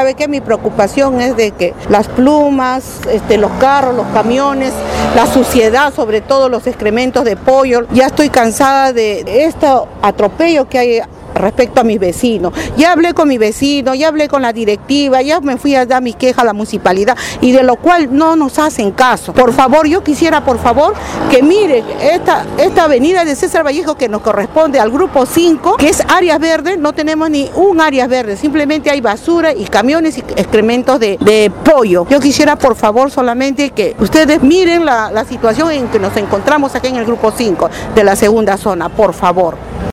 ¿sabe qué? Mi preocupación es de que las plumas, los carros, los camiones, la suciedad, sobre todo los excrementos de pollo. Ya estoy cansada de este atropello que hay respecto a mis vecinos. Ya hablé con mi vecino, ya hablé con la directiva, ya me fui a dar mis quejas a la municipalidad y de lo cual no nos hacen caso. Por favor, yo quisiera, por favor, que miren esta avenida de César Vallejo que nos corresponde al grupo 5, que es áreas verdes, no tenemos ni un área verde, simplemente hay basura y camiones y excrementos de pollo. Yo quisiera, por favor, solamente que ustedes miren la situación en que nos encontramos aquí en el grupo 5 de la segunda zona, por favor.